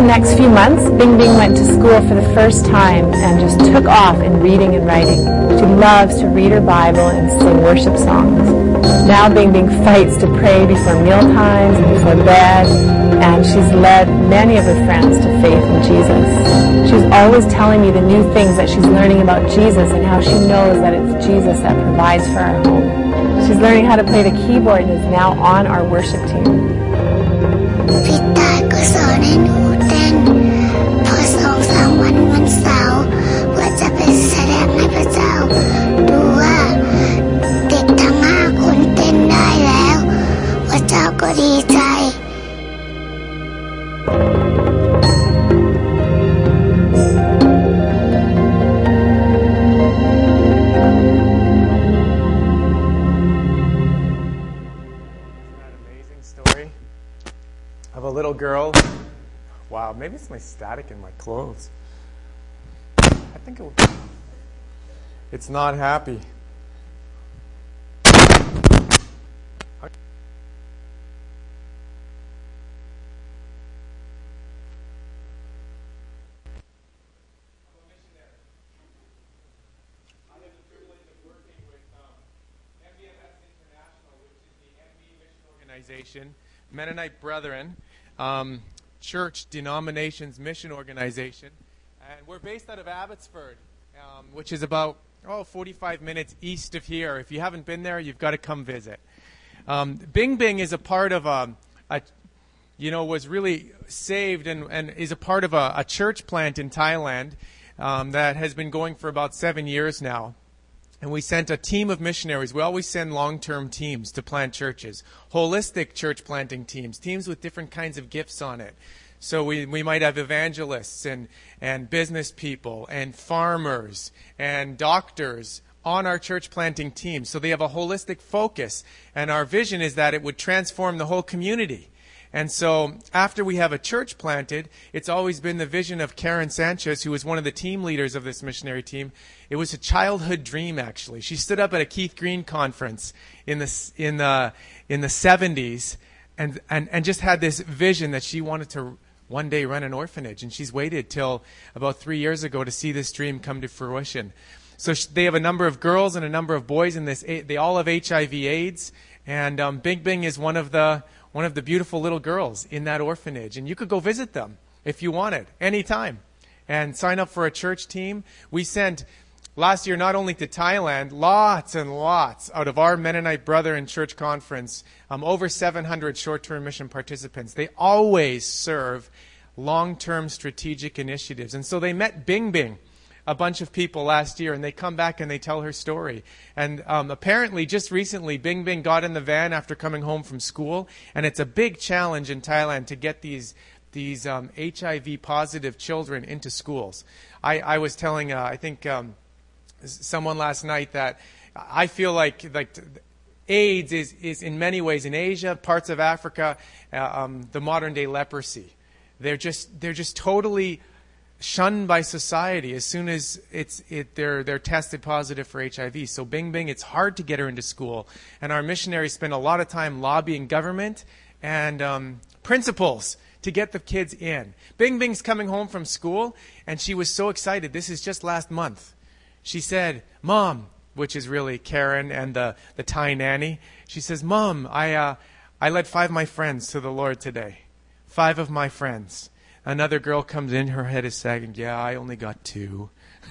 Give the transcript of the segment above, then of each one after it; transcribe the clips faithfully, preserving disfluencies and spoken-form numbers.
next few months, Bing Bing went to school for the first time and just took off in reading and writing. She loves to read her Bible and sing worship songs. Now Bing Bing fights to pray before meal times and before bed, and she's led many of her friends to faith in Jesus. She's always telling me the new things that she's learning about Jesus and how she knows that it's Jesus that provides for our home. She's learning how to play the keyboard and is now on our worship team. พี่ตายก็สอนให้หนูเต้นพอสองสามวันวันเสาร์ว่าจะไปแสดงให้พระเจ้าดูว่าเด็กทั้งห้าคนเต้นได้แล้วพระเจ้าก็ดีใจ Of a little girl. Wow, maybe it's my static in my clothes. I think it, it's not happy. Organization, Mennonite Brethren, um, church denominations mission organization, and we're based out of Abbotsford, um, which is about oh forty-five minutes east of here. If you haven't been there, you've got to come visit. Um, Bing Bing is a part of a, a you know, was really saved and, and is a part of a, a church plant in Thailand um, that has been going for about seven years now. And we sent a team of missionaries. We always send long-term teams to plant churches, holistic church planting teams, teams with different kinds of gifts on it. So we, we might have evangelists and, and business people and farmers and doctors on our church planting team. So they have a holistic focus. And our vision is that it would transform the whole community. And so after we have a church planted, it's always been the vision of Karen Sanchez, who was one of the team leaders of this missionary team. It was a childhood dream, actually. She stood up at a Keith Green conference in the in the in the seventies, and and and just had this vision that she wanted to one day run an orphanage. And she's waited till about three years ago to see this dream come to fruition. So sh- they have a number of girls and a number of boys in this. They all have H I V/AIDS, and um, Bing Bing is one of the one of the beautiful little girls in that orphanage. And you could go visit them if you wanted, anytime, and sign up for a church team. We sent, last year, not only to Thailand, lots and lots out of our Mennonite Brethren Church Conference, um, over seven hundred short-term mission participants. They always serve long-term strategic initiatives. And so they met Bing Bing, a bunch of people last year, and they come back and they tell her story. And um, apparently, just recently, Bing Bing got in the van after coming home from school, and it's a big challenge in Thailand to get these these um, H I V-positive children into schools. I, I was telling, uh, I think, um, someone last night that I feel like like AIDS is, is in many ways in Asia, parts of Africa, uh, um, the modern-day leprosy. They're just they're just totally shunned by society as soon as it's it they're they're tested positive for H I V. So Bing Bing, it's hard to get her into school, and our missionaries spend a lot of time lobbying government and um, principals to get the kids in. Bing Bing's coming home from school, and she was so excited. This is just last month. She said, "Mom," which is really Karen and the the Thai nanny. She says, "Mom, I uh, I led five of my friends to the Lord today. Five of my friends." Another girl comes in, her head is sagging. "Yeah, I only got two."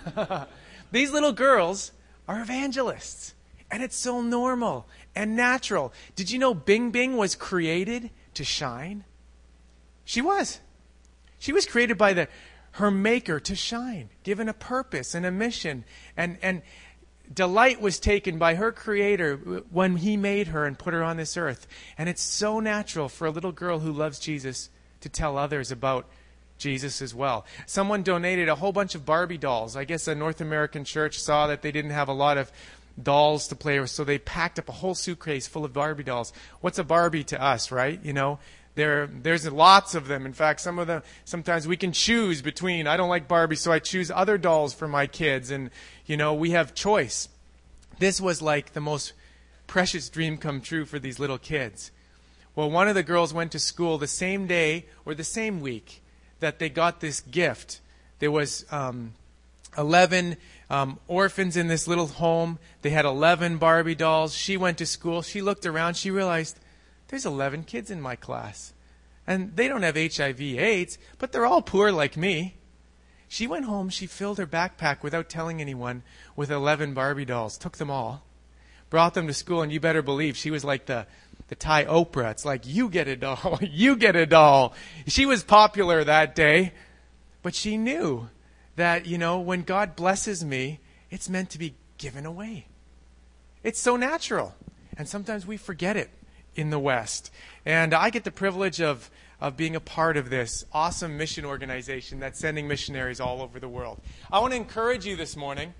These little girls are evangelists. And it's so normal and natural. Did you know Bing Bing was created to shine? She was. She was created by the her maker to shine, given a purpose and a mission. And, and delight was taken by her creator when he made her and put her on this earth. And it's so natural for a little girl who loves Jesus to tell others about Jesus as well. Someone donated a whole bunch of Barbie dolls. I guess a North American church saw that they didn't have a lot of dolls to play with, so they packed up a whole suitcase full of Barbie dolls. What's a Barbie to us, right? You know, there there's lots of them. In fact, some of them, sometimes we can choose between, I don't like Barbie, so I choose other dolls for my kids. And, you know, we have choice. This was like the most precious dream come true for these little kids. Well, one of the girls went to school the same day or the same week that they got this gift. There was um, eleven um, orphans in this little home. They had eleven Barbie dolls. She went to school. She looked around. She realized, there's eleven kids in my class. And they don't have H I V AIDS, but they're all poor like me. She went home. She filled her backpack without telling anyone with eleven Barbie dolls. Took them all. Brought them to school, and you better believe she was like the, the Thai Oprah. It's like, you get a doll, you get a doll. She was popular that day, but she knew that, you know, when God blesses me, it's meant to be given away. It's so natural, and sometimes we forget it in the West. And I get the privilege of, of being a part of this awesome mission organization that's sending missionaries all over the world. I want to encourage you this morning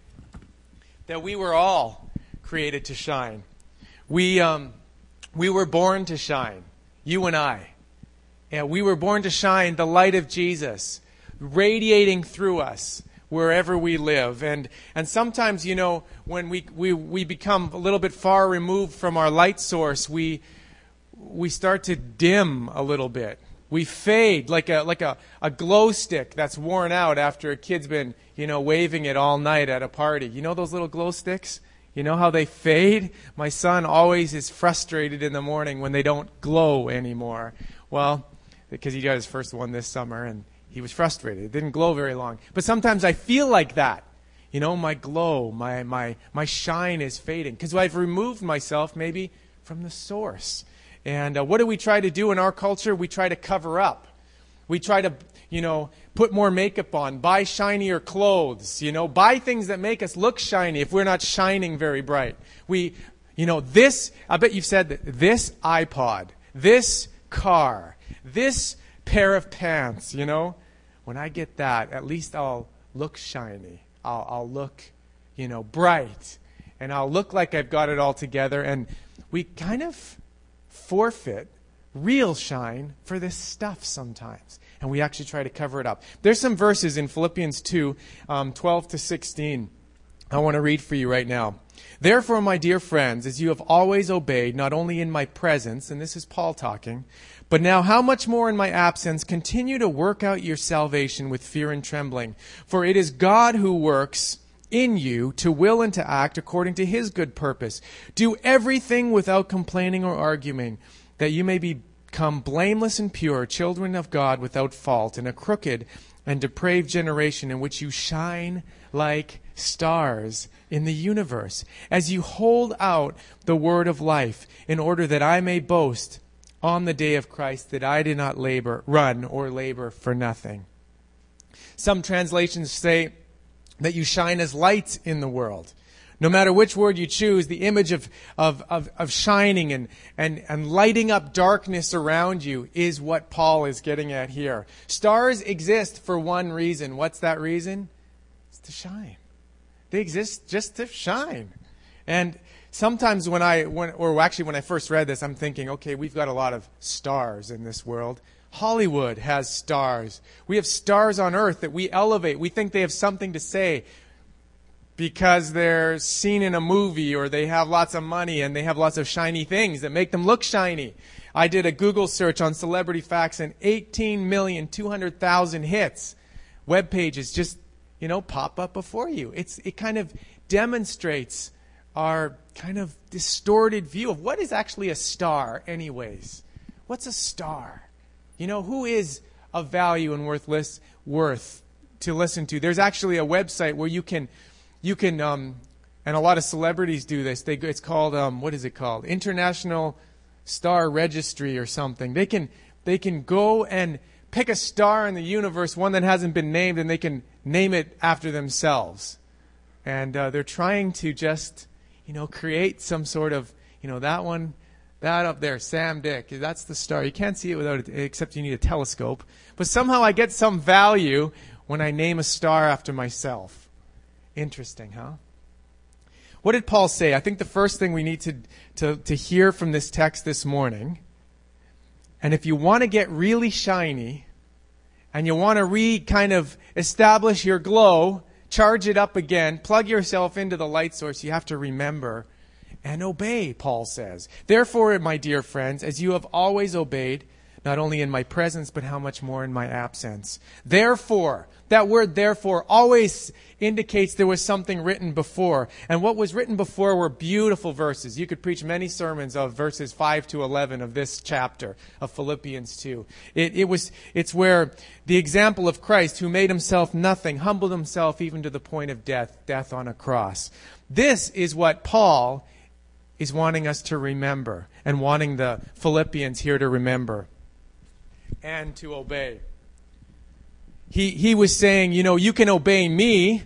that we were all created to shine. We um, we were born to shine, you and I. And we were born to shine the light of Jesus, radiating through us wherever we live. And and sometimes, you know, when we, we, we become a little bit far removed from our light source, we we start to dim a little bit. We fade like a like a, a glow stick that's worn out after a kid's been, you know, waving it all night at a party. You know those little glow sticks? You know how they fade? My son always is frustrated in the morning when they don't glow anymore. Well, because he got his first one this summer and he was frustrated. It didn't glow very long. But sometimes I feel like that. You know, my glow, my my my shine is fading because I've removed myself maybe from the source. And uh, what do we try to do in our culture? We try to cover up. We try to, you know, put more makeup on, buy shinier clothes, you know, buy things that make us look shiny if we're not shining very bright. We, you know, this, I bet you've said that, this iPod, this car, this pair of pants, you know, when I get that, at least I'll look shiny. I'll, I'll look, you know, bright. And I'll look like I've got it all together. And we kind of forfeit real shine for this stuff sometimes. And we actually try to cover it up. There's some verses in Philippians two, um, twelve to sixteen I want to read for you right now. Therefore, my dear friends, as you have always obeyed, not only in my presence, and this is Paul talking, but now how much more in my absence, continue to work out your salvation with fear and trembling. For it is God who works in you to will and to act according to his good purpose. Do everything without complaining or arguing, that you may become blameless and pure, children of God without fault, in a crooked and depraved generation in which you shine like stars in the universe, as you hold out the word of life, in order that I may boast on the day of Christ that I did not labor, run or labor for nothing. Some translations say that you shine as lights in the world. No matter which word you choose, the image of, of, of, of shining and, and, and lighting up darkness around you is what Paul is getting at here. Stars exist for one reason. What's that reason? It's to shine. They exist just to shine. And sometimes when I, when, or actually when I first read this, I'm thinking, okay, we've got a lot of stars in this world. Hollywood has stars. We have stars on earth that we elevate. We think they have something to say because they're seen in a movie, or they have lots of money and they have lots of shiny things that make them look shiny. I did a Google search on celebrity facts and eighteen million two hundred thousand hits. Web pages just, you know, pop up before you. It's it kind of demonstrates our kind of distorted view of what is actually a star anyways. What's a star? You know, who is of value and worthless worth to listen to? There's actually a website where you can You can, um, and a lot of celebrities do this. They, it's called, um, what is it called? International Star Registry or something. They can, they can go and pick a star in the universe, one that hasn't been named, and they can name it after themselves. And uh, they're trying to just, you know, create some sort of, you know, that one, that up there, Sam Dick, that's the star. You can't see it without it, except you need a telescope. But somehow I get some value when I name a star after myself. Interesting, huh? What did Paul say? I think the first thing we need to, to, to hear from this text this morning, and if you want to get really shiny, and you want to re kind of establish your glow, charge it up again, plug yourself into the light source, you have to remember and obey, Paul says. Therefore, my dear friends, as you have always obeyed, not only in my presence, but how much more in my absence. Therefore, that word therefore always indicates there was something written before. And what was written before were beautiful verses. You could preach many sermons of verses five to eleven of this chapter of Philippians two. It, it was, it's where the example of Christ, who made himself nothing, humbled himself even to the point of death, death on a cross. This is what Paul is wanting us to remember and wanting the Philippians here to remember and to obey. He he was saying, you know, you can obey me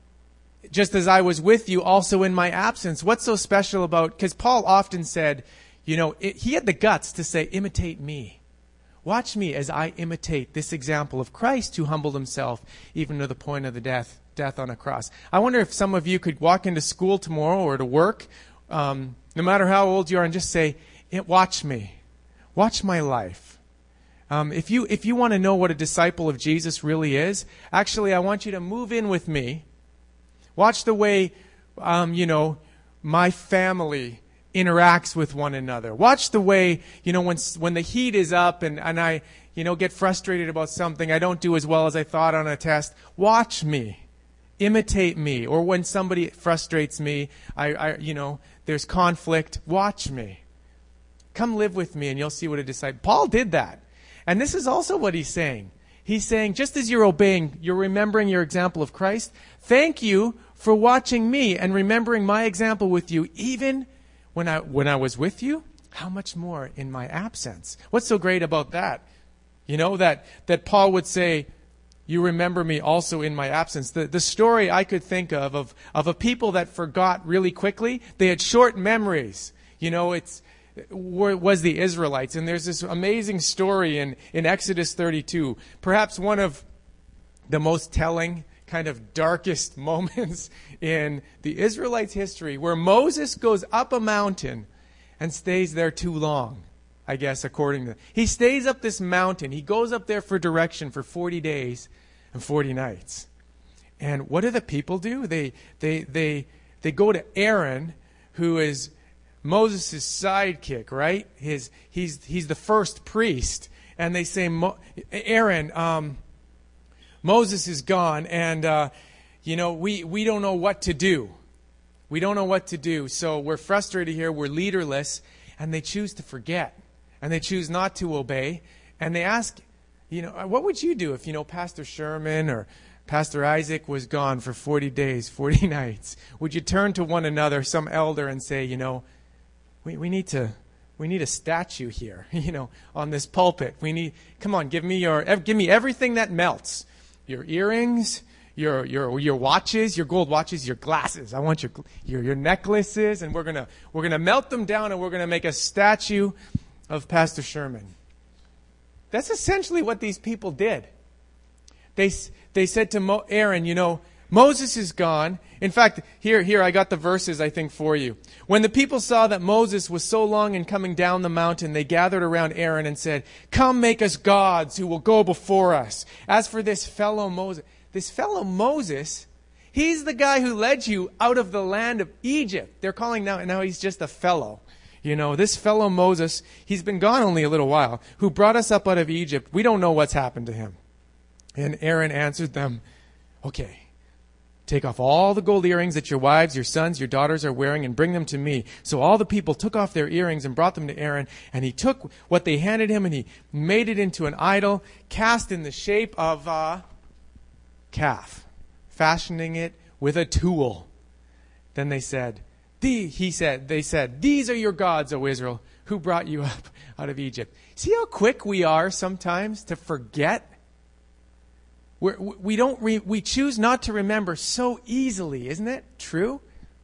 just as I was with you also in my absence. What's so special about, because Paul often said, you know, it, he had the guts to say, imitate me. Watch me as I imitate this example of Christ who humbled himself even to the point of the death, death on a cross. I wonder if some of you could walk into school tomorrow or to work, um, no matter how old you are, and just say, watch me. Watch my life. Um, if you if you want to know what a disciple of Jesus really is, actually, I want you to move in with me. Watch the way, um, you know, my family interacts with one another. Watch the way, you know, when when the heat is up and, and I, you know, get frustrated about something, I don't do as well as I thought on a test. Watch me. Imitate me. Or when somebody frustrates me, I, I you know, there's conflict. Watch me. Come live with me and you'll see what a disciple. Paul did that. And this is also what he's saying. He's saying, just as you're obeying, you're remembering your example of Christ, thank you for watching me and remembering my example with you, even when I when I was with you. How much more in my absence? What's so great about that? You know, that, that Paul would say, you remember me also in my absence. The the story I could think of, of, of a people that forgot really quickly, they had short memories. You know, it's was the Israelites. And there's this amazing story in, in Exodus thirty-two, perhaps one of the most telling, kind of darkest moments in the Israelites' history, where Moses goes up a mountain and stays there too long, I guess, according to... He stays up this mountain. He goes up there for direction for forty days and forty nights. And what do the people do? They they they they go to Aaron, who is Moses' sidekick, right? His he's he's the first priest, and they say, Mo, Aaron, um, Moses is gone, and uh, you know we we don't know what to do. We don't know what to do, so we're frustrated here. We're leaderless, and they choose to forget, and they choose not to obey, and they ask, you know, what would you do if you know Pastor Sherman or Pastor Isaac was gone for forty days, forty nights? Would you turn to one another, some elder, and say, you know, We we need to we need a statue here, you know, on this pulpit. We need come on, give me your give me everything that melts. Your earrings, your your your watches, your gold watches, your glasses. I want your your your necklaces, and we're gonna we're gonna melt them down, and we're gonna make a statue of Pastor Sherman. That's essentially what these people did. They they said to Mo, Aaron, you know, Moses is gone. In fact, here, here, I got the verses, I think, for you. When the people saw that Moses was so long in coming down the mountain, they gathered around Aaron and said, come make us gods who will go before us. As for this fellow Moses, this fellow Moses, he's the guy who led you out of the land of Egypt. They're calling now, now he's just a fellow. You know, this fellow Moses, he's been gone only a little while, who brought us up out of Egypt. We don't know what's happened to him. And Aaron answered them, okay. Take off all the gold earrings that your wives, your sons, your daughters are wearing and bring them to me. So all the people took off their earrings and brought them to Aaron. And he took what they handed him and he made it into an idol cast in the shape of a calf, fashioning it with a tool. Then they said, the, he said, they said, these are your gods, O Israel, who brought you up out of Egypt. See how quick we are sometimes to forget? We're, we don't re, we choose not to remember so easily, isn't it true?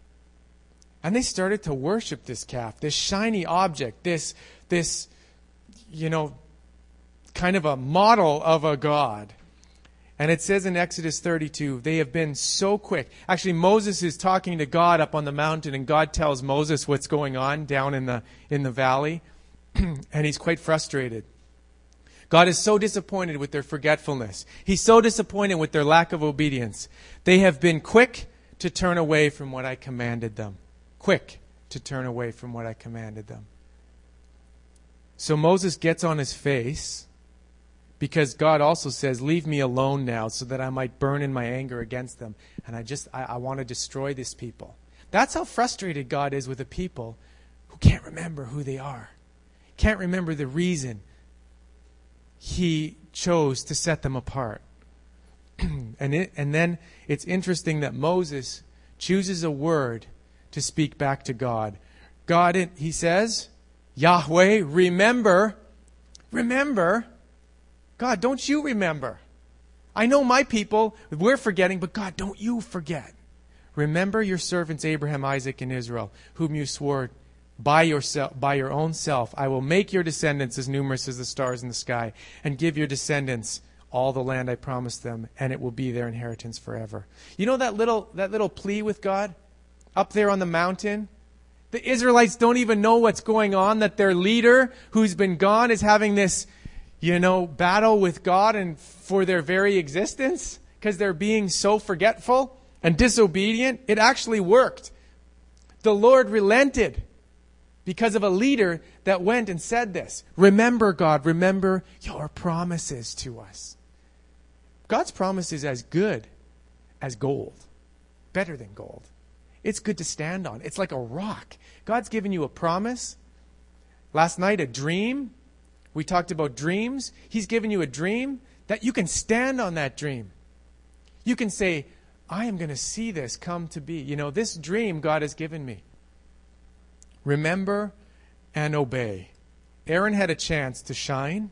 And they started to worship this calf, this shiny object, this this you know kind of a model of a god. And it says in Exodus thirty-two, they have been so quick. Actually, Moses is talking to God up on the mountain, and God tells Moses what's going on down in the in the valley, and he's quite frustrated. God is so disappointed with their forgetfulness. He's so disappointed with their lack of obedience. They have been quick to turn away from what I commanded them. Quick to turn away from what I commanded them. So Moses gets on his face because God also says, leave me alone now so that I might burn in my anger against them. And I just, I, I want to destroy this people. That's how frustrated God is with a people who can't remember who they are. Can't remember the reason he chose to set them apart. and it, and then it's interesting that Moses chooses a word to speak back to God. God, he says, Yahweh, remember, remember. God, don't you remember? I know my people, we're forgetting, but God, don't you forget. Remember your servants Abraham, Isaac, and Israel, whom you swore by yourself, by your own self, I will make your descendants as numerous as the stars in the sky, and give your descendants all the land I promised them, and it will be their inheritance forever. You know that little that little plea with God up there on the mountain? The Israelites don't even know what's going on, that their leader who's been gone is having this, you know, battle with God and for their very existence because they're being so forgetful and disobedient. It actually worked. The Lord relented because of a leader that went and said this. Remember, God, remember your promises to us. God's promise is as good as gold, better than gold. It's good to stand on. It's like a rock. God's given you a promise. Last night, a dream. We talked about dreams. He's given you a dream that you can stand on that dream. You can say, I am going to see this come to be. You know, this dream God has given me. Remember and obey. Aaron had a chance to shine,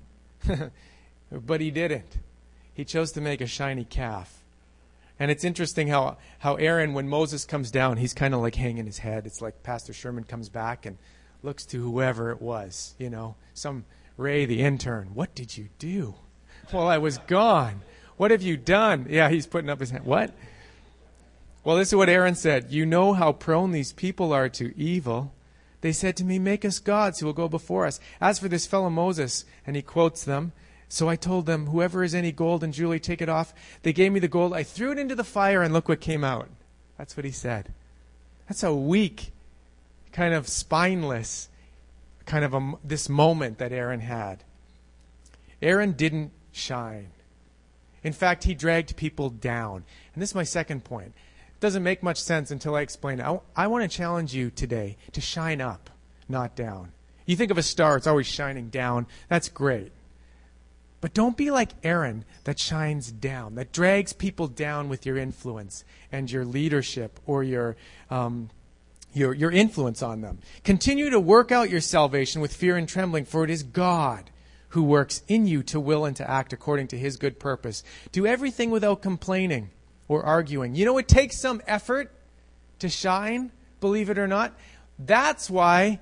but he didn't. He chose to make a shiny calf. And it's interesting how, how Aaron, when Moses comes down, he's kind of like hanging his head. It's like Pastor Sherman comes back and looks to whoever it was, you know, some Ray, the intern. What did you do? Well, I was gone. What have you done? Yeah, he's putting up his hand. What? Well, this is what Aaron said. You know how prone these people are to evil. They said to me, make us gods who will go before us. As for this fellow Moses, and he quotes them, so I told them, whoever has any gold and jewelry, take it off. They gave me the gold. I threw it into the fire, and look what came out. That's what he said. That's a weak, kind of spineless, kind of a, this moment that Aaron had. Aaron didn't shine. In fact, he dragged people down. And this is my second point. It doesn't make much sense until I explain it. I, I want to challenge you today to shine up, not down. You think of a star, it's always shining down. That's great. But don't be like Aaron that shines down, that drags people down with your influence and your leadership or your um, your your influence on them. Continue to work out your salvation with fear and trembling, for it is God who works in you to will and to act according to his good purpose. Do everything without complaining or arguing. You know, it takes some effort to shine, believe it or not. That's why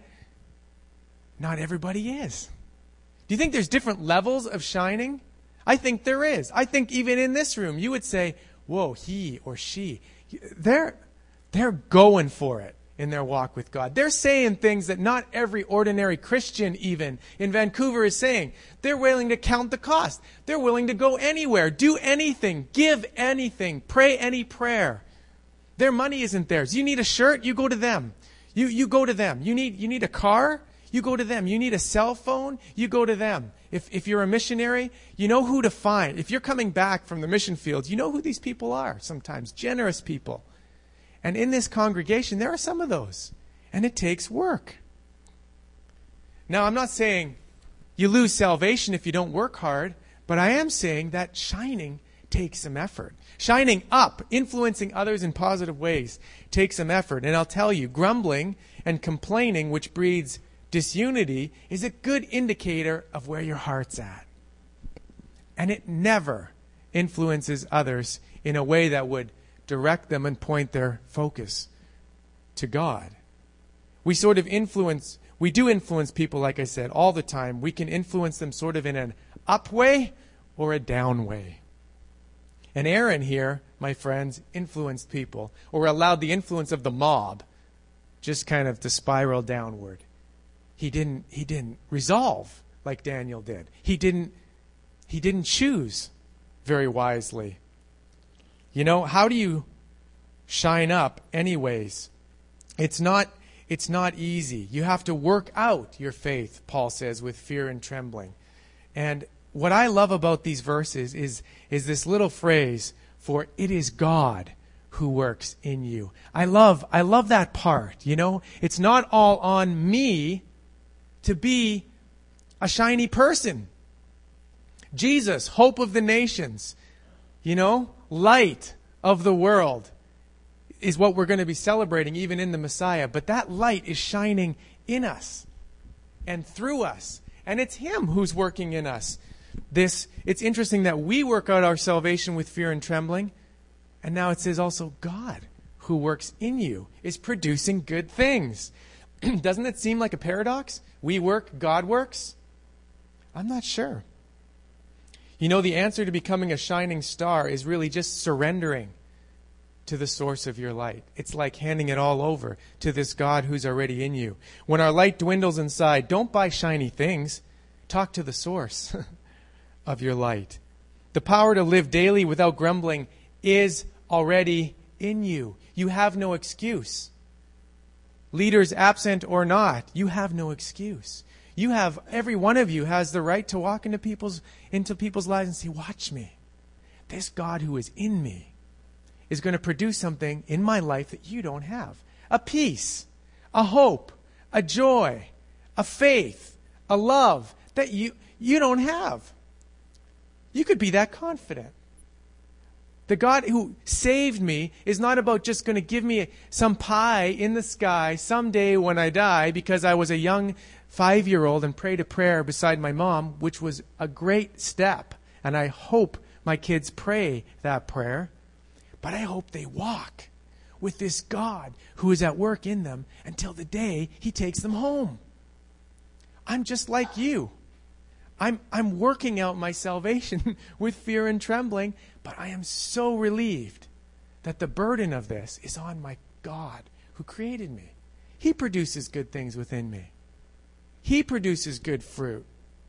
not everybody is. Do you think there's different levels of shining? I think there is. I think even in this room, you would say, whoa, he or she, they're, they're going for it in their walk with God. They're saying things that not every ordinary Christian even in Vancouver is saying. They're willing to count the cost. They're willing to go anywhere, do anything, give anything, pray any prayer. Their money isn't theirs. You need a shirt, you go to them. You, you go to them. You need, you need a car, you go to them. You need a cell phone, you go to them. If, if you're a missionary, you know who to find. If you're coming back from the mission field, you know who these people are sometimes. Generous people. And in this congregation, there are some of those. And it takes work. Now, I'm not saying you lose salvation if you don't work hard, but I am saying that shining takes some effort. Shining up, influencing others in positive ways, takes some effort. And I'll tell you, grumbling and complaining, which breeds disunity, is a good indicator of where your heart's at. And it never influences others in a way that would direct them and point their focus to God. We sort of influence, we do influence people, like I said, all the time. We can influence them sort of in an up way or a down way. And Aaron here, my friends, influenced people, or allowed the influence of the mob just kind of to spiral downward. He didn't, he didn't resolve like Daniel did. He didn't, he didn't choose very wisely. You know, how do you shine up anyways? It's not, it's not easy. You have to work out your faith, Paul says, with fear and trembling. And what I love about these verses is, is this little phrase, for it is God who works in you. I love, I love that part, you know. It's not all on me to be a shiny person. Jesus, hope of the nations, you know, light of the world is what we're going to be celebrating even in the Messiah. But that light is shining in us and through us. And it's Him who's working in us. This, it's interesting that we work out our salvation with fear and trembling. And now it says also God who works in you is producing good things. Doesn't it seem like a paradox? We work, God works? I'm not sure. You know, the answer to becoming a shining star is really just surrendering to the source of your light. It's like handing it all over to this God who's already in you. When our light dwindles inside, don't buy shiny things. Talk to the source of your light. The power to live daily without grumbling is already in you. You have no excuse. Leaders absent or not, you have no excuse. You have, every one of you has the right to walk into people's, into people's lives and say, watch me. This God who is in me is going to produce something in my life that you don't have. A peace, a hope, a joy, a faith, a love that you, you don't have. You could be that confident. The God who saved me is not about just going to give me some pie in the sky someday when I die because I was a young five-year-old and prayed a prayer beside my mom, which was a great step. And I hope my kids pray that prayer. But I hope they walk with this God who is at work in them until the day He takes them home. I'm just like you. I'm, I'm working out my salvation with fear and trembling, but I am so relieved that the burden of this is on my God who created me. He produces good things within me. He produces good fruit.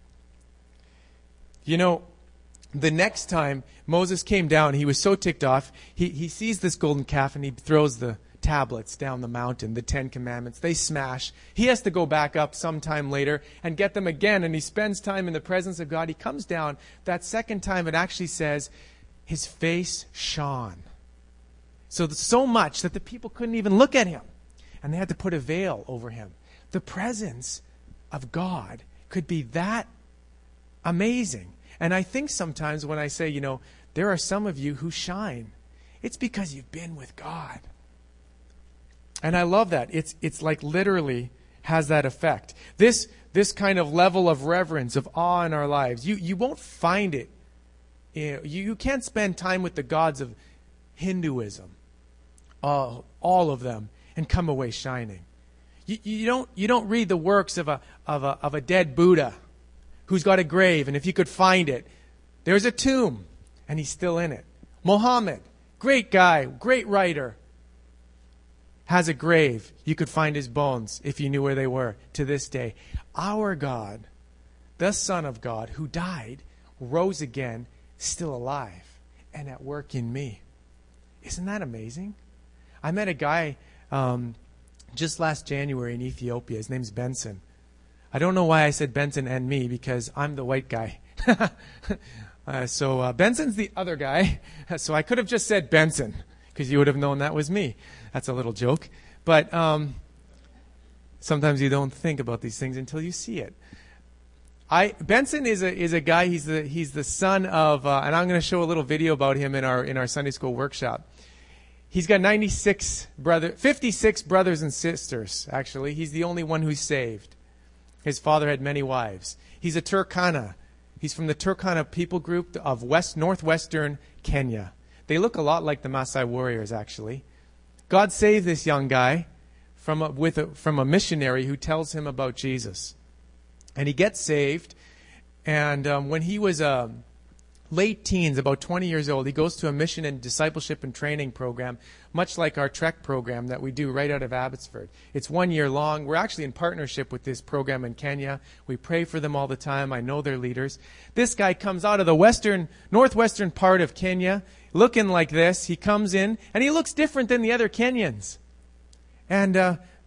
You know, the next time Moses came down, he was so ticked off. He, he sees this golden calf and he throws the tablets down the mountain, the Ten Commandments. They smash. He has to go back up sometime later and get them again. And he spends time in the presence of God. He comes down. That second time it actually says his face shone. So, so much that the people couldn't even look at him. And they had to put a veil over him. The presence of God could be that amazing. And I think sometimes when I say, you know, there are some of you who shine, it's because you've been with God. And I love that. It's it's like literally has that effect. This this kind of level of reverence, of awe in our lives, you, you won't find it. You know, you, you can't spend time with the gods of Hinduism, all, all of them, and come away shining. You, you don't you don't read the works of a of a of a dead Buddha who's got a grave, and if you could find it, there's a tomb, and he's still in it. Muhammad, great guy, great writer, has a grave. You could find his bones if you knew where they were to this day. Our God, the Son of God, who died, rose again, still alive, and at work in me. Isn't that amazing? I met a guy um, just last January in Ethiopia. His name's Benson. I don't know why I said Benson and me, because I'm the white guy. uh, so uh, Benson's the other guy. So I could have just said Benson, because you would have known that was me. That's a little joke. But um, sometimes you don't think about these things until you see it. I Benson is a is a guy. He's the he's the son of, uh, and I'm going to show a little video about him in our in our Sunday school workshop. He's got ninety-six brother, fifty-six brothers and sisters. Actually, he's the only one who's saved. His father had many wives. He's a Turkana. He's from the Turkana people group of west northwestern Kenya. They look a lot like the Maasai warriors, actually. God saved this young guy from a, with a, from a missionary who tells him about Jesus. And he gets saved. And um, when he was uh, late teens, about twenty years old, he goes to a mission and discipleship and training program, much like our Trek program that we do right out of Abbotsford. It's one year long. We're actually in partnership with this program in Kenya. We pray for them all the time. I know their leaders. This guy comes out of the western, northwestern part of Kenya, looking like this. He comes in, and he looks different than the other Kenyans. And uh,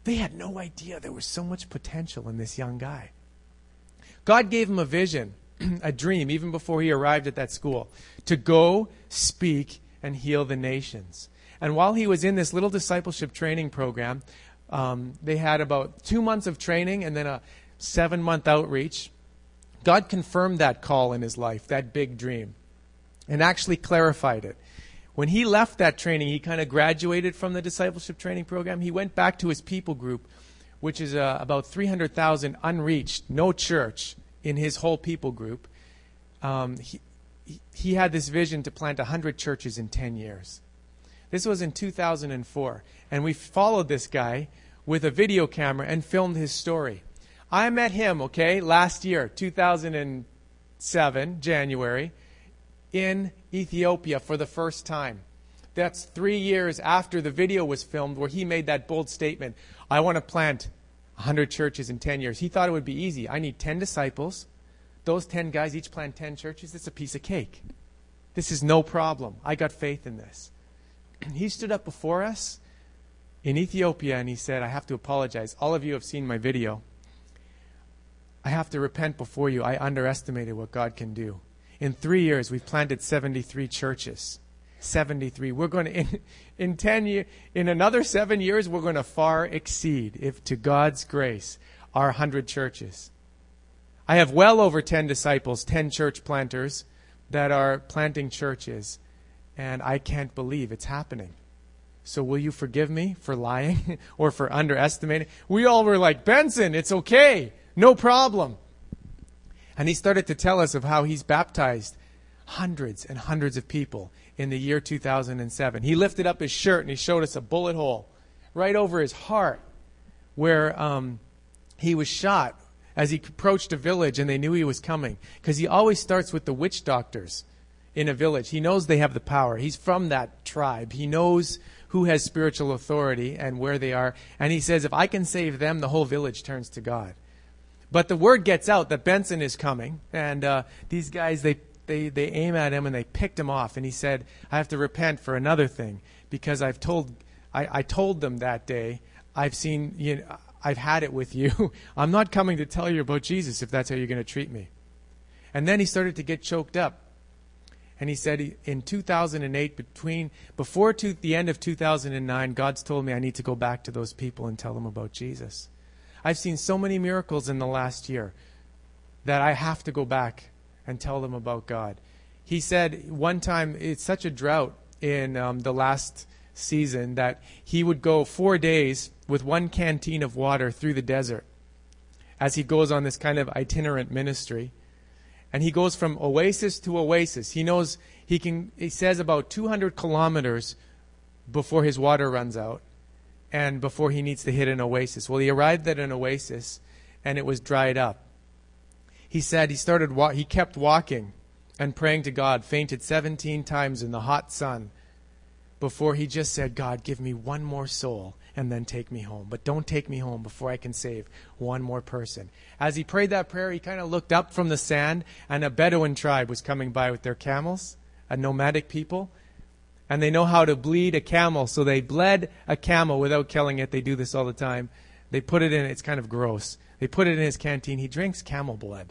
They had no idea there was so much potential in this young guy. God gave him a vision, a dream, even before he arrived at that school, to go, speak, and heal the nations. And while he was in this little discipleship training program, um, they had about two months of training and then a seven-month outreach. God confirmed that call in his life, that big dream, and actually clarified it. When he left that training, he kind of graduated from the discipleship training program. He went back to his people group, which is uh, about three hundred thousand unreached, no church in his whole people group. Um, he, he, he had this vision to plant one hundred churches in ten years. This was in two thousand four, and we followed this guy with a video camera and filmed his story. I met him, okay, last year, two thousand seven, January, in Ethiopia for the first time. That's three years after the video was filmed where he made that bold statement, I want to plant one hundred churches in ten years. He thought it would be easy. I need ten disciples. Those ten guys each plant ten churches. It's a piece of cake. This is no problem. I got faith in this. He stood up before us in Ethiopia and he said, I have to apologize. All of you have seen my video. I have to repent before you. I underestimated what God can do. In three years, we've planted seventy-three churches. seventy-three. We're going to, in, in ten years, in another seven years, we're going to far exceed, if to God's grace, our one hundred churches. I have well over ten disciples, ten church planters that are planting churches, and I can't believe it's happening. So will you forgive me for lying or for underestimating? We all were like, Benson, it's okay. No problem. And he started to tell us of how he's baptized hundreds and hundreds of people in the year two thousand seven. He lifted up his shirt and he showed us a bullet hole right over his heart where um, he was shot as he approached a village and they knew he was coming. Because he always starts with the witch doctors in a village. He knows they have the power. He's from that tribe. He knows who has spiritual authority and where they are. And he says, if I can save them, the whole village turns to God. But the word gets out that Benson is coming, and uh, these guys, they, they, they aim at him and they picked him off. And he said, I have to repent for another thing because I've told, I, I told them that day, I've seen, you know, I've had it with you. I'm not coming to tell you about Jesus if that's how you're going to treat me. And then he started to get choked up. And he said he, in two thousand eight, between before to, the end of two thousand nine, God's told me I need to go back to those people and tell them about Jesus. I've seen so many miracles in the last year that I have to go back and tell them about God. He said one time, it's such a drought in um, the last season that he would go four days with one canteen of water through the desert as he goes on this kind of itinerant ministry. And he goes from oasis to oasis. He knows he can, he says about two hundred kilometers before his water runs out and before he needs to hit an oasis. Well, he arrived at an oasis and it was dried up. He said he started, wa- he kept walking and praying to God, fainted seventeen times in the hot sun before he just said, God, give me one more soul and then take me home. But don't take me home before I can save one more person. As he prayed that prayer, he kind of looked up from the sand, and a Bedouin tribe was coming by with their camels, a nomadic people. And they know how to bleed a camel, so they bled a camel without killing it. They do this all the time. They put it in, it's kind of gross. They put it in his canteen. He drinks camel blood,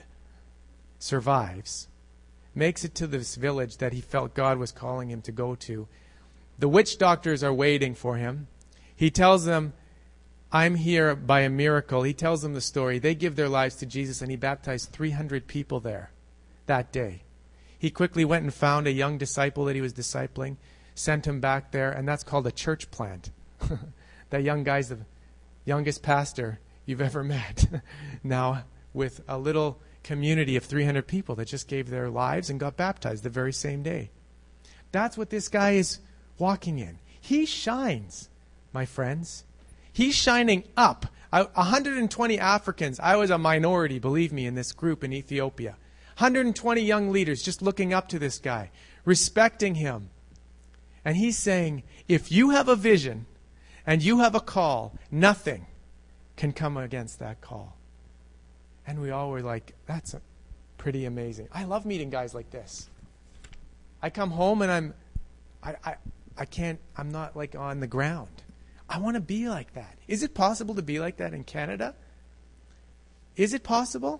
survives, makes it to this village that he felt God was calling him to go to. The witch doctors are waiting for him. He tells them, I'm here by a miracle. He tells them the story. They give their lives to Jesus, and he baptized three hundred people there that day. He quickly went and found a young disciple that he was discipling, sent him back there, and that's called a church plant. That young guy's the youngest pastor you've ever met. Now with a little community of three hundred people that just gave their lives and got baptized the very same day. That's what this guy is walking in. He shines, my friends. He's shining up. I, one hundred twenty Africans. I was a minority, believe me, in this group in Ethiopia. one hundred twenty young leaders just looking up to this guy, respecting him. And he's saying, if you have a vision and you have a call, nothing can come against that call. And we all were like, that's a, pretty amazing. I love meeting guys like this. I come home and I'm, I, I, I can't, I'm not like on the ground. I want to be like that. Is it possible to be like that in Canada? Is it possible?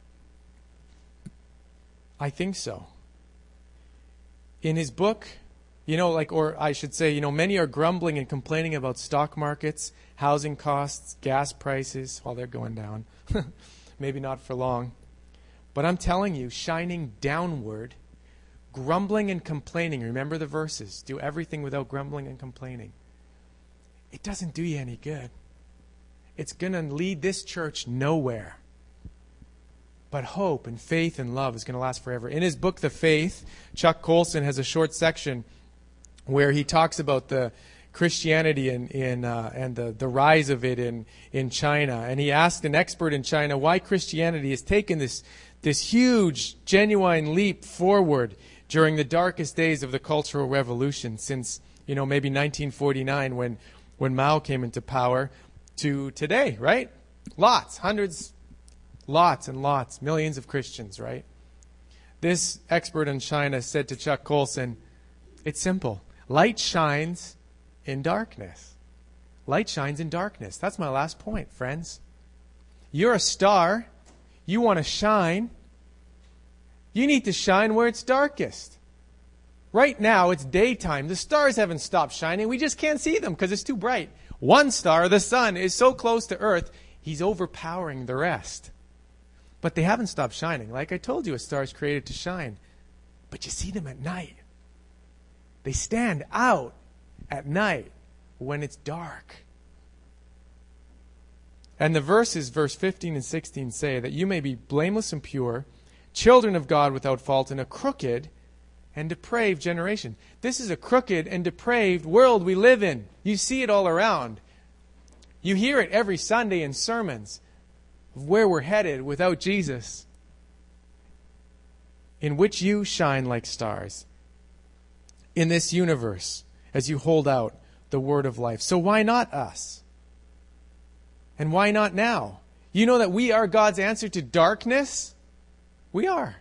I think so. In his book, you know, like, or I should say, you know, many are grumbling and complaining about stock markets, housing costs, gas prices. Well, they're going down. Maybe not for long. But I'm telling you, shining downward, grumbling and complaining. Remember the verses. Do everything without grumbling and complaining. It doesn't do you any good. It's going to lead this church nowhere. But hope and faith and love is going to last forever. In his book, The Faith, Chuck Colson has a short section where he talks about the Christianity and in, uh, and the, the rise of it in, in China. And he asked an expert in China why Christianity has taken this, this huge, genuine leap forward during the darkest days of the Cultural Revolution since, you know, maybe nineteen forty-nine when, when Mao came into power to today, right? Lots, hundreds, lots and lots, millions of Christians, right? This expert in China said to Chuck Colson, it's simple. Light shines in darkness. Light shines in darkness. That's my last point, friends. You're a star. You want to shine. You need to shine where it's darkest. Right now, it's daytime. The stars haven't stopped shining. We just can't see them because it's too bright. One star, the sun, is so close to Earth, he's overpowering the rest. But they haven't stopped shining. Like I told you, a star is created to shine. But you see them at night. They stand out at night when it's dark. And the verses, verse fifteen and sixteen say that you may be blameless and pure, children of God without fault in a crooked and depraved generation. This is a crooked and depraved world we live in. You see it all around. You hear it every Sunday in sermons of where we're headed without Jesus, in which you shine like stars in this universe as you hold out the word of life. So why not us? And why not now? You know that we are God's answer to darkness? We are.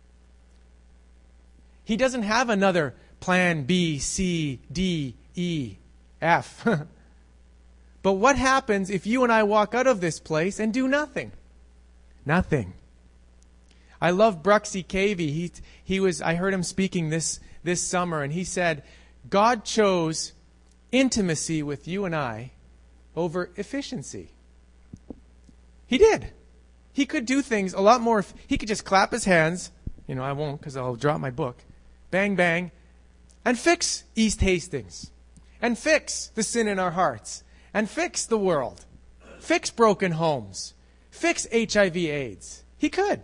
He doesn't have another plan B, C, D, E, F. But what happens if you and I walk out of this place and do nothing? Nothing. I love Bruxy Cavey. He, he was, I heard him speaking this, this summer, and he said, God chose intimacy with you and I over efficiency. He did. He could do things a lot more. He could just clap his hands. You know, I won't because I'll drop my book. Bang, bang. And fix East Hastings. And fix the sin in our hearts. And fix the world. Fix broken homes. Fix H I V AIDS. He could.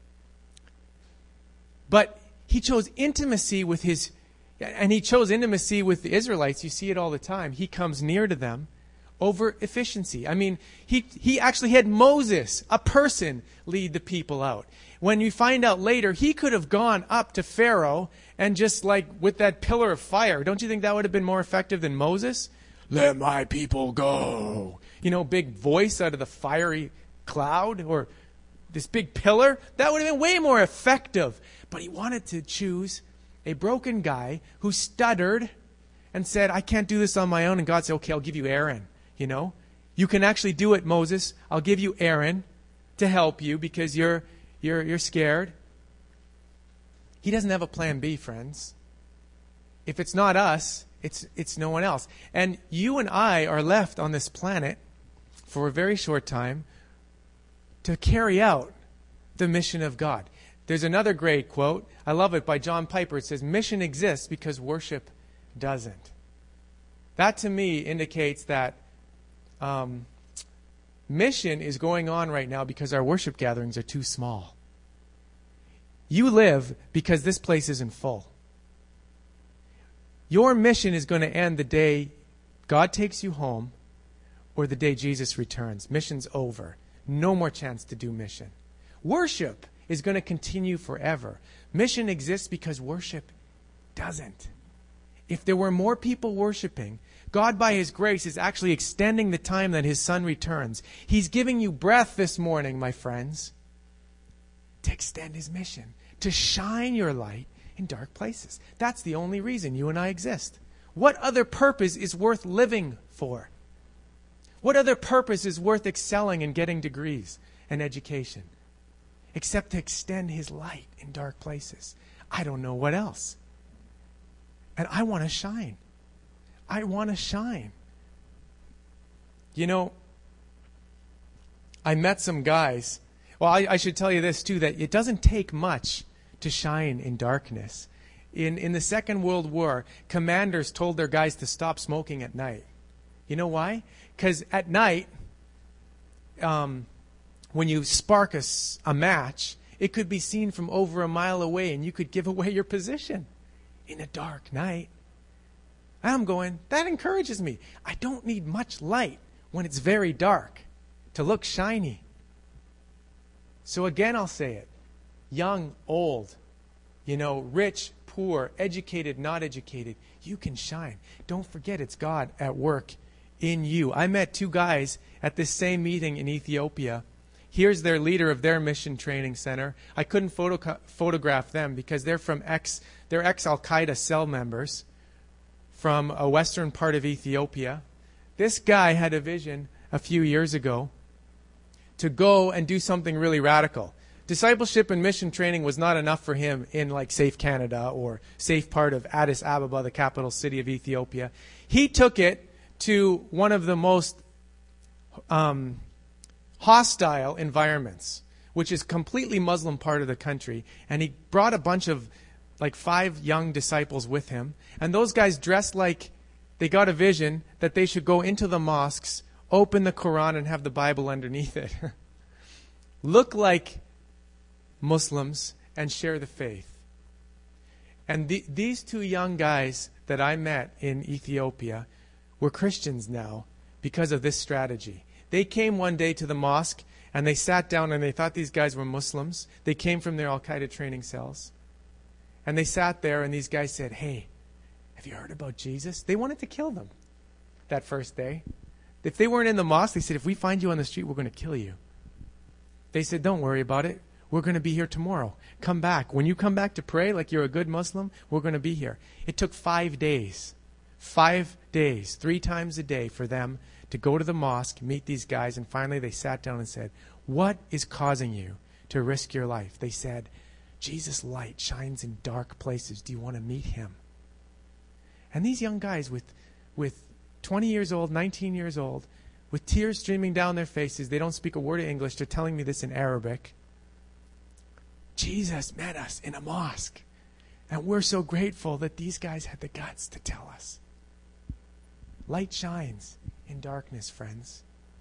But he chose intimacy with his, and he chose intimacy with the Israelites. You see it all the time. He comes near to them over efficiency. I mean, he, he actually had Moses, a person, lead the people out. When you find out later, he could have gone up to Pharaoh and just like with that pillar of fire. Don't you think that would have been more effective than Moses? Let my people go. You know, big voice out of the fiery cloud or this big pillar. That would have been way more effective. But he wanted to choose a broken guy who stuttered and said, I can't do this on my own. And God said, okay, I'll give you Aaron. You know, you can actually do it, Moses. I'll give you Aaron to help you because you're you're you're scared. He doesn't have a plan B, friends. If it's not us, it's it's no one else. And you and I are left on this planet for a very short time to carry out the mission of God. There's another great quote. I love it by John Piper. It says, mission exists because worship doesn't. That to me indicates that um, mission is going on right now because our worship gatherings are too small. You live because this place isn't full. Your mission is going to end the day God takes you home or the day Jesus returns. Mission's over. No more chance to do mission. Worship is going to continue forever. Mission exists because worship doesn't. If there were more people worshiping, God by His grace is actually extending the time that His Son returns. He's giving you breath this morning, my friends, to extend His mission, to shine your light in dark places. That's the only reason you and I exist. What other purpose is worth living for? What other purpose is worth excelling and getting degrees and education? Except to extend his light in dark places. I don't know what else. And I want to shine. I want to shine. You know, I met some guys. Well, I, I should tell you this too, that it doesn't take much to shine in darkness. In in the Second World War, commanders told their guys to stop smoking at night. You know why? Because at night, um, when you spark a, a match, it could be seen from over a mile away and you could give away your position in a dark night. And I'm going, that encourages me. I don't need much light when it's very dark to look shiny. So again, I'll say it. Young, old, you know, rich, poor, educated, not educated, you can shine. Don't forget it's God at work in you. I met two guys at this same meeting in Ethiopia. Here's their leader of their mission training center. I couldn't photo- photograph them because they're from ex, they're ex-Al-Qaeda cell members from a western part of Ethiopia. This guy had a vision a few years ago to go and do something really radical. Discipleship and mission training was not enough for him in like safe Canada or safe part of Addis Ababa, the capital city of Ethiopia. He took it to one of the most um, hostile environments, which is completely Muslim part of the country. And he brought a bunch of like five young disciples with him. And those guys dressed like they got a vision that they should go into the mosques, open the Quran and have the Bible underneath it. Look like Muslims and share the faith. And the, these two young guys that I met in Ethiopia were Christians now because of this strategy. They came one day to the mosque and they sat down and they thought these guys were Muslims. They came from their Al-Qaeda training cells. And they sat there and these guys said, hey, have you heard about Jesus? They wanted to kill them that first day. If they weren't in the mosque, they said, if we find you on the street, we're going to kill you. They said, don't worry about it. We're going to be here tomorrow. Come back. When you come back to pray like you're a good Muslim, we're going to be here. It took five days. Five days, three times a day for them to go to the mosque, meet these guys, and finally they sat down and said, what is causing you to risk your life? They said, Jesus' light shines in dark places. Do you want to meet him? And these young guys with, with twenty years old, nineteen years old, with tears streaming down their faces, they don't speak a word of English, they're telling me this in Arabic. Jesus met us in a mosque. And we're so grateful that these guys had the guts to tell us. Light shines in darkness, friends.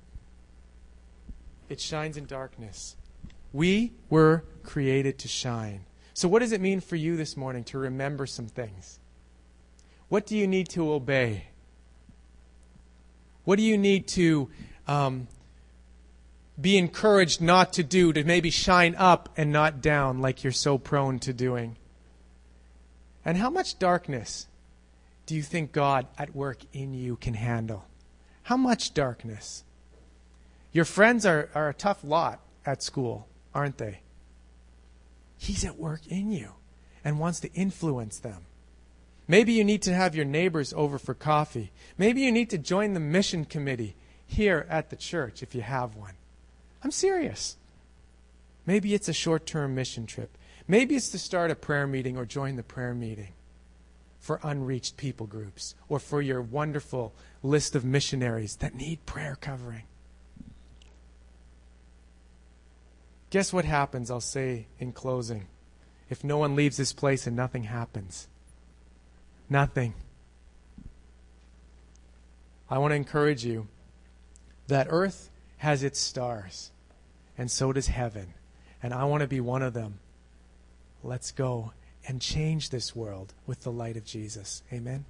It shines in darkness. We were created to shine. So what does it mean for you this morning to remember some things? What do you need to obey? What do you need to um, be encouraged not to do, to maybe shine up and not down like you're so prone to doing? And how much darkness do you think God at work in you can handle? How much darkness? Your friends are, are a tough lot at school, aren't they? He's at work in you and wants to influence them. Maybe you need to have your neighbors over for coffee. Maybe you need to join the mission committee here at the church if you have one. I'm serious. Maybe it's a short-term mission trip. Maybe it's to start a prayer meeting or join the prayer meeting for unreached people groups or for your wonderful list of missionaries that need prayer covering. Guess what happens, I'll say in closing, if no one leaves this place and nothing happens? Nothing. I want to encourage you that earth has its stars, and so does heaven. And I want to be one of them. Let's go and change this world with the light of Jesus. Amen.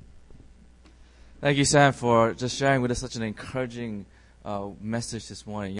Thank you, Sam, for just sharing with us such an encouraging uh, message this morning.